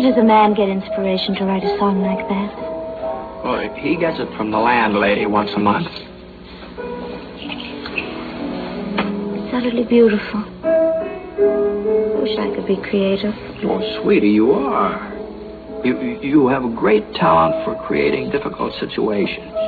does a man get inspiration to write a song like that? Well, he gets it from the landlady once a month. It's utterly beautiful. I wish I could be creative. Oh, sweetie, you are. You have a great talent for creating difficult situations.